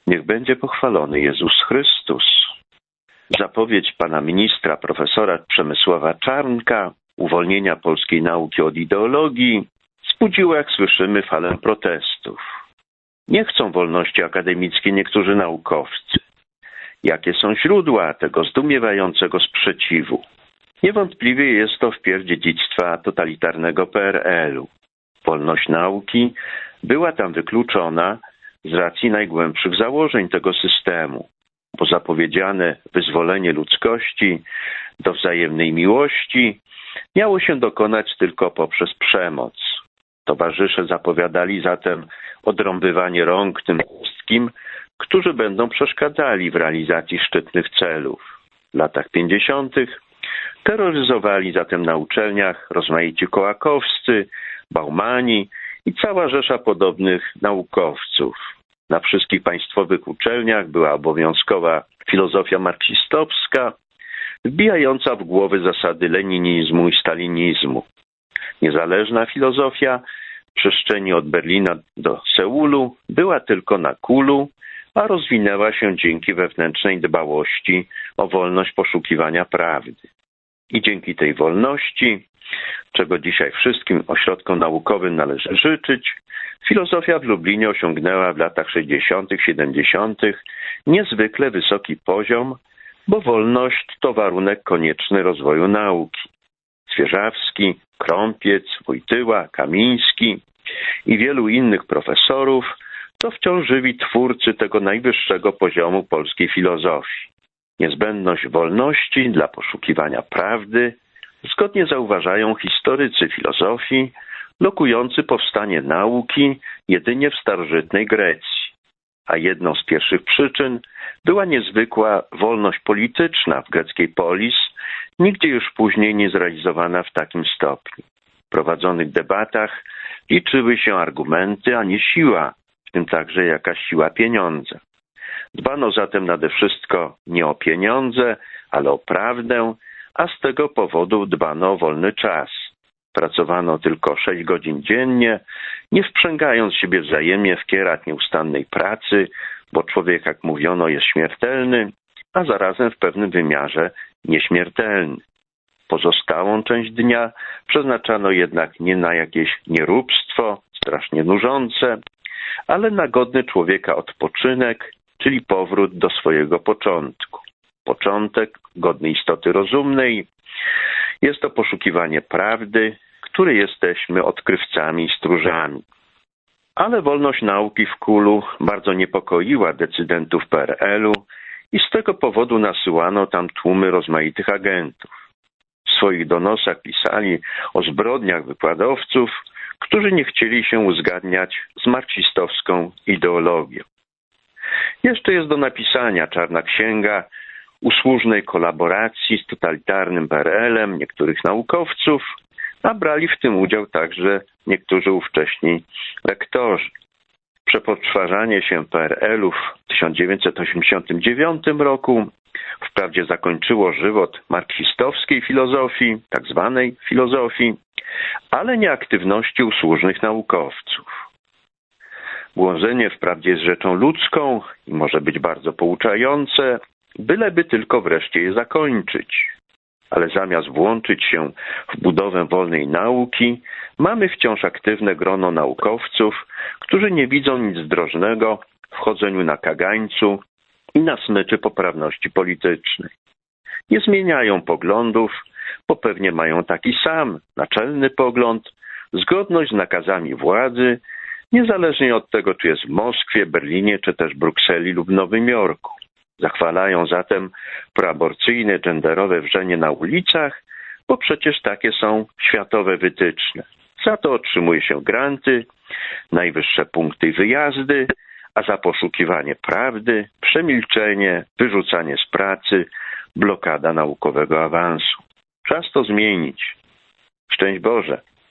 Niech będzie pochwalony Jezus Chrystus. Zapowiedź pana ministra profesora Przemysława Czarnka uwolnienia polskiej nauki od ideologii wzbudziła, jak słyszymy, falę protestów. Nie chcą wolności akademickiej niektórzy naukowcy. Jakie są źródła tego zdumiewającego sprzeciwu? Niewątpliwie jest to wpierw dziedzictwa totalitarnego PRL-u. Wolność nauki była tam wykluczona z racji najgłębszych założeń tego systemu, bo zapowiedziane wyzwolenie ludzkości do wzajemnej miłości miało się dokonać tylko poprzez przemoc. Towarzysze zapowiadali zatem odrąbywanie rąk tym wszystkim, którzy będą przeszkadzali w realizacji szczytnych celów. W latach 50. terroryzowali zatem na uczelniach rozmaici kołakowscy, Baumani i cała rzesza podobnych naukowców. Na wszystkich państwowych uczelniach była obowiązkowa filozofia marksistowska, wbijająca w głowy zasady leninizmu i stalinizmu. Niezależna filozofia w przestrzeni od Berlina do Seulu była tylko na kulu, a rozwinęła się dzięki wewnętrznej dbałości o wolność poszukiwania prawdy. I dzięki tej wolności, czego dzisiaj wszystkim ośrodkom naukowym należy życzyć, filozofia w Lublinie osiągnęła w latach 60., 70. niezwykle wysoki poziom, bo wolność to warunek konieczny rozwoju nauki. Zwierzawski, Krąpiec, Wojtyła, Kamiński i wielu innych profesorów to wciąż żywi twórcy tego najwyższego poziomu polskiej filozofii. Niezbędność wolności dla poszukiwania prawdy zgodnie zauważają historycy filozofii, lokujący powstanie nauki jedynie w starożytnej Grecji. A jedną z pierwszych przyczyn była niezwykła wolność polityczna w greckiej polis, nigdzie już później nie zrealizowana w takim stopniu. W prowadzonych debatach liczyły się argumenty, a nie siła, w tym także jakaś siła pieniądza. Dbano zatem nade wszystko nie o pieniądze, ale o prawdę, a z tego powodu dbano o wolny czas. Pracowano tylko 6 godzin dziennie, nie wprzęgając siebie wzajemnie w kierat nieustannej pracy, bo człowiek, jak mówiono, jest śmiertelny, a zarazem w pewnym wymiarze nieśmiertelny. Pozostałą część dnia przeznaczano jednak nie na jakieś nieróbstwo, strasznie nużące, ale na godny człowieka odpoczynek, czyli powrót do swojego początku. Początek godny istoty rozumnej jest to poszukiwanie prawdy, której jesteśmy odkrywcami i stróżami. Ale wolność nauki w Kulu bardzo niepokoiła decydentów PRL-u i z tego powodu nasyłano tam tłumy rozmaitych agentów. W swoich donosach pisali o zbrodniach wykładowców, którzy nie chcieli się uzgadniać z marksistowską ideologią. Jeszcze jest do napisania czarna księga usłużnej kolaboracji z totalitarnym PRL-em niektórych naukowców, a brali w tym udział także niektórzy ówcześni lektorzy. Przepoczwarzanie się PRL-u w 1989 roku wprawdzie zakończyło żywot marksistowskiej filozofii, tak zwanej filozofii, ale nie aktywności usłużnych naukowców. Błądzenie wprawdzie jest rzeczą ludzką i może być bardzo pouczające, byleby tylko wreszcie je zakończyć. Ale zamiast włączyć się w budowę wolnej nauki, mamy wciąż aktywne grono naukowców, którzy nie widzą nic zdrożnego w chodzeniu na kagańcu i na smyczy poprawności politycznej. Nie zmieniają poglądów, bo pewnie mają taki sam, naczelny pogląd, zgodność z nakazami władzy, niezależnie od tego, czy jest w Moskwie, Berlinie, czy też Brukseli lub Nowym Jorku. Zachwalają zatem proaborcyjne, genderowe wrzenie na ulicach, bo przecież takie są światowe wytyczne. Za to otrzymuje się granty, najwyższe punkty i wyjazdy, a za poszukiwanie prawdy, przemilczenie, wyrzucanie z pracy, blokada naukowego awansu. Czas to zmienić. Szczęść Boże!